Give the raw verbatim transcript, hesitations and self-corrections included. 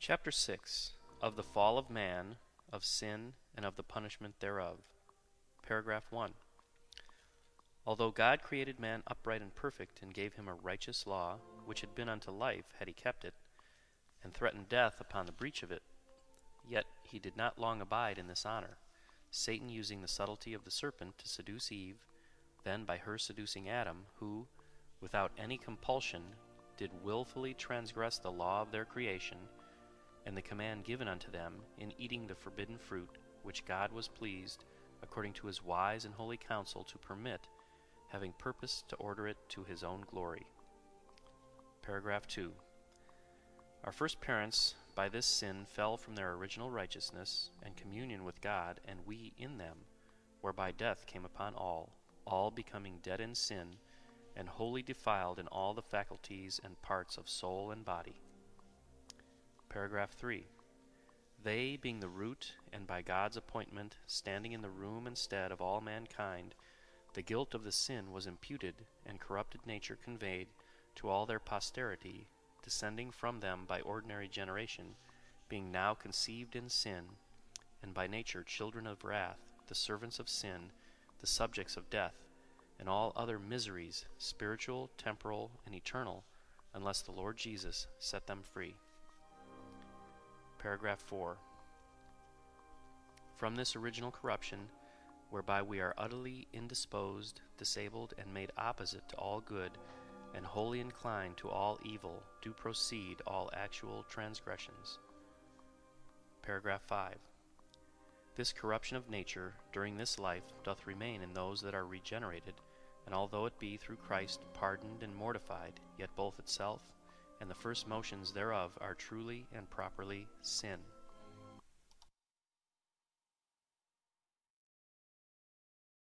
Chapter six. Of the Fall of Man, of Sin, and of the Punishment thereof. Paragraph one. Although God created man upright and perfect, and gave him a righteous law, which had been unto life had he kept it, and threatened death upon the breach of it, yet he did not long abide in this honor, Satan using the subtlety of the serpent to seduce Eve, then by her seducing Adam, who, without any compulsion, did wilfully transgress the law of their creation, and the command given unto them in eating the forbidden fruit, which God was pleased, according to his wise and holy counsel, to permit, having purposed to order it to his own glory. Paragraph two. Our first parents by this sin fell from their original righteousness and communion with God, and we in them, whereby death came upon all, all becoming dead in sin, and wholly defiled in all the faculties and parts of soul and body. Paragraph three. They, being the root, and by God's appointment, standing in the room and stead of all mankind, the guilt of the sin was imputed, and corrupted nature conveyed to all their posterity, descending from them by ordinary generation, being now conceived in sin, and by nature children of wrath, the servants of sin, the subjects of death, and all other miseries, spiritual, temporal, and eternal, unless the Lord Jesus set them free. Paragraph four. From this original corruption, whereby we are utterly indisposed, disabled, and made opposite to all good, and wholly inclined to all evil, do proceed all actual transgressions. Paragraph five. This corruption of nature during this life doth remain in those that are regenerated, and although it be through Christ pardoned and mortified, yet both itself and the first motions thereof are truly and properly sin.